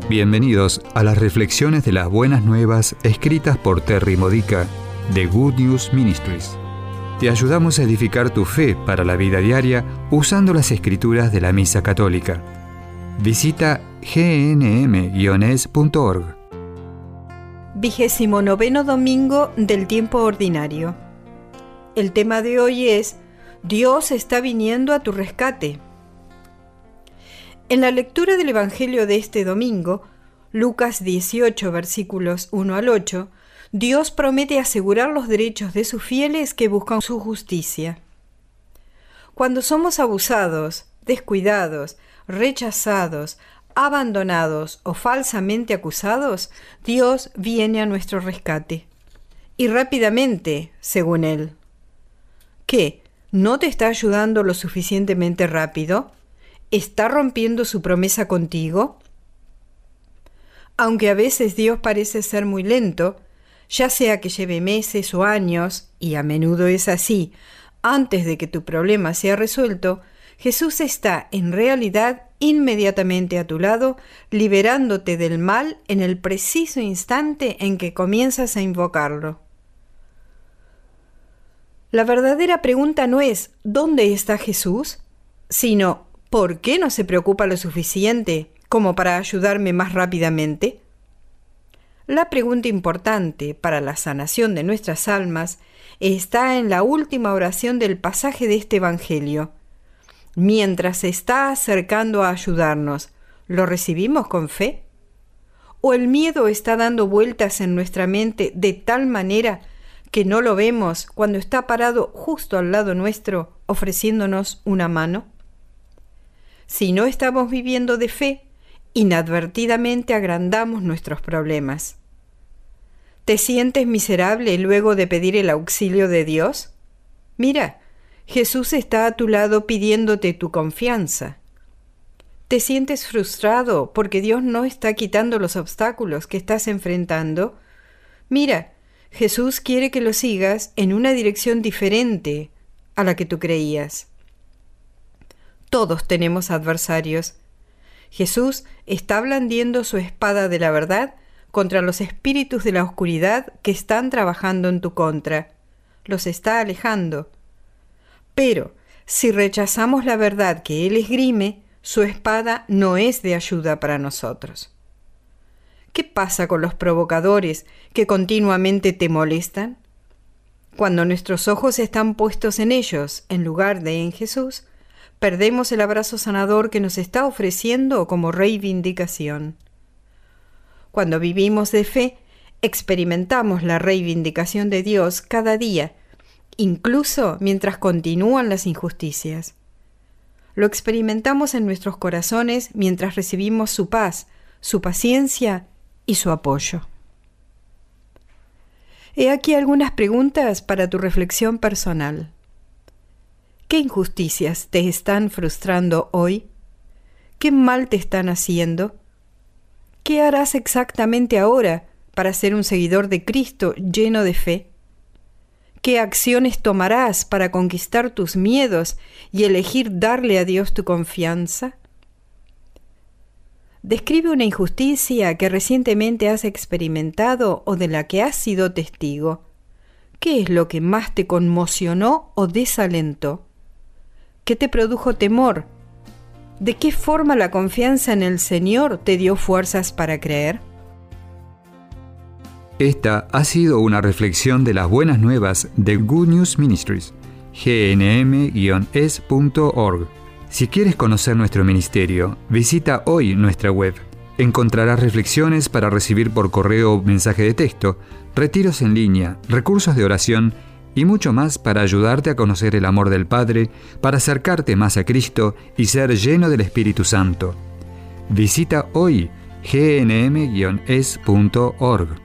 Bienvenidos a las reflexiones de las buenas nuevas escritas por Terry Modica de Good News Ministries. Te ayudamos a edificar tu fe para la vida diaria usando las escrituras de la Misa Católica. Visita gnm-es.org. 29º domingo del tiempo ordinario. El tema de hoy es: Dios está viniendo a tu rescate. En la lectura del Evangelio de este domingo, Lucas 18, versículos 1 al 8, Dios promete asegurar los derechos de sus fieles que buscan su justicia. Cuando somos abusados, descuidados, rechazados, abandonados o falsamente acusados, Dios viene a nuestro rescate. Y rápidamente, según Él. ¿Qué? ¿No te está ayudando lo suficientemente rápido? ¿Está rompiendo su promesa contigo? Aunque a veces Dios parece ser muy lento, ya sea que lleve meses o años, y a menudo es así, antes de que tu problema sea resuelto, Jesús está en realidad inmediatamente a tu lado, liberándote del mal en el preciso instante en que comienzas a invocarlo. La verdadera pregunta no es ¿dónde está Jesús?, sino ¿por qué no se preocupa lo suficiente como para ayudarme más rápidamente? La pregunta importante para la sanación de nuestras almas está en la última oración del pasaje de este Evangelio. Mientras se está acercando a ayudarnos, ¿lo recibimos con fe? ¿O el miedo está dando vueltas en nuestra mente de tal manera que no lo vemos cuando está parado justo al lado nuestro ofreciéndonos una mano? Si no estamos viviendo de fe, inadvertidamente agrandamos nuestros problemas. ¿Te sientes miserable luego de pedir el auxilio de Dios? Mira, Jesús está a tu lado pidiéndote tu confianza. ¿Te sientes frustrado porque Dios no está quitando los obstáculos que estás enfrentando? Mira, Jesús quiere que lo sigas en una dirección diferente a la que tú creías. Todos tenemos adversarios. Jesús está blandiendo su espada de la verdad contra los espíritus de la oscuridad que están trabajando en tu contra. Los está alejando. Pero, si rechazamos la verdad que Él esgrime, su espada no es de ayuda para nosotros. ¿Qué pasa con los provocadores que continuamente te molestan? Cuando nuestros ojos están puestos en ellos en lugar de en Jesús, perdemos el abrazo sanador que nos está ofreciendo como reivindicación. Cuando vivimos de fe, experimentamos la reivindicación de Dios cada día, incluso mientras continúan las injusticias. Lo experimentamos en nuestros corazones mientras recibimos su paz, su paciencia y su apoyo. He aquí algunas preguntas para tu reflexión personal. ¿Qué injusticias te están frustrando hoy? ¿Qué mal te están haciendo? ¿Qué harás exactamente ahora para ser un seguidor de Cristo lleno de fe? ¿Qué acciones tomarás para conquistar tus miedos y elegir darle a Dios tu confianza? Describe una injusticia que recientemente has experimentado o de la que has sido testigo. ¿Qué es lo que más te conmocionó o desalentó? ¿Qué te produjo temor? ¿De qué forma la confianza en el Señor te dio fuerzas para creer? Esta ha sido una reflexión de las buenas nuevas de Good News Ministries, gnm-es.org. Si quieres conocer nuestro ministerio, visita hoy nuestra web. Encontrarás reflexiones para recibir por correo o mensaje de texto, retiros en línea, recursos de oración y mucho más para ayudarte a conocer el amor del Padre, para acercarte más a Cristo y ser lleno del Espíritu Santo. Visita hoy gnm-es.org.